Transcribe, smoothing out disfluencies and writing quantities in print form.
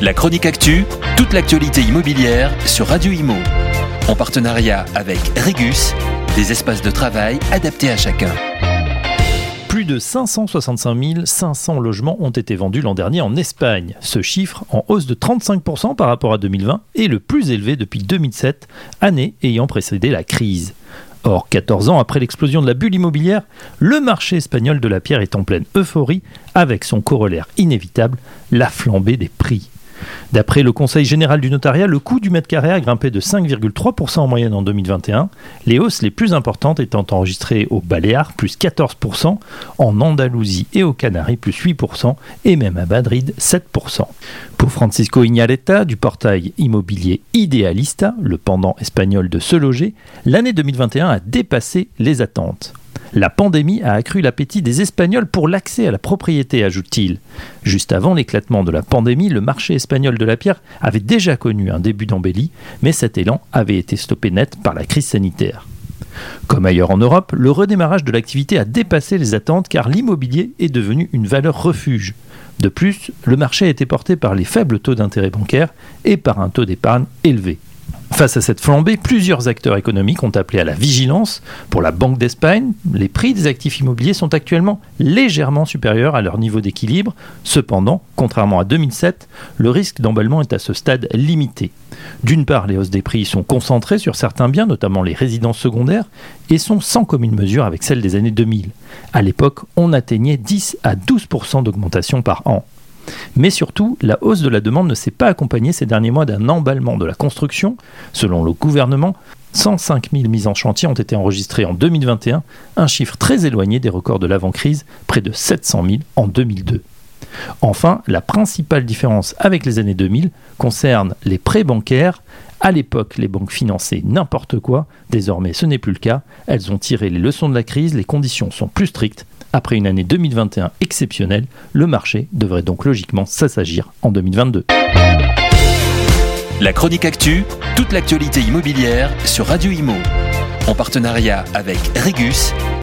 La chronique actu, toute l'actualité immobilière sur Radio Imo. En partenariat avec Regus, des espaces de travail adaptés à chacun. Plus de 565 500 logements ont été vendus l'an dernier en Espagne. Ce chiffre, en hausse de 35% par rapport à 2020, est le plus élevé depuis 2007, année ayant précédé la crise. Or, 14 ans après l'explosion de la bulle immobilière, le marché espagnol de la pierre est en pleine euphorie, avec son corollaire inévitable, la flambée des prix. D'après le Conseil général du notariat, le coût du mètre carré a grimpé de 5,3% en moyenne en 2021, les hausses les plus importantes étant enregistrées aux Baléares, plus 14%, en Andalousie et aux Canaries, plus 8%, et même à Madrid, 7%. Pour Francisco Iñárritu, du portail immobilier Idealista, le pendant espagnol de Se Loger, l'année 2021 a dépassé les attentes. La pandémie a accru l'appétit des Espagnols pour l'accès à la propriété, ajoute-t-il. Juste avant l'éclatement de la pandémie, le marché espagnol de la pierre avait déjà connu un début d'embellie, mais cet élan avait été stoppé net par la crise sanitaire. Comme ailleurs en Europe, le redémarrage de l'activité a dépassé les attentes car l'immobilier est devenu une valeur refuge. De plus, le marché a été porté par les faibles taux d'intérêt bancaires et par un taux d'épargne élevé. Face à cette flambée, plusieurs acteurs économiques ont appelé à la vigilance. Pour la Banque d'Espagne, les prix des actifs immobiliers sont actuellement légèrement supérieurs à leur niveau d'équilibre. Cependant, contrairement à 2007, le risque d'emballement est à ce stade limité. D'une part, les hausses des prix sont concentrées sur certains biens, notamment les résidences secondaires, et sont sans commune mesure avec celles des années 2000. À l'époque, on atteignait 10 à 12% d'augmentation par an. Mais surtout, la hausse de la demande ne s'est pas accompagnée ces derniers mois d'un emballement de la construction. Selon le gouvernement, 105 000 mises en chantier ont été enregistrées en 2021, un chiffre très éloigné des records de l'avant-crise, près de 700 000 en 2002. Enfin, la principale différence avec les années 2000 concerne les prêts bancaires. À l'époque, les banques finançaient n'importe quoi. Désormais, ce n'est plus le cas. Elles ont tiré les leçons de la crise, les conditions sont plus strictes. Après une année 2021 exceptionnelle, le marché devrait donc logiquement s'assagir en 2022. La chronique actu, toute l'actualité immobilière sur Radio Imo. En partenariat avec Regus,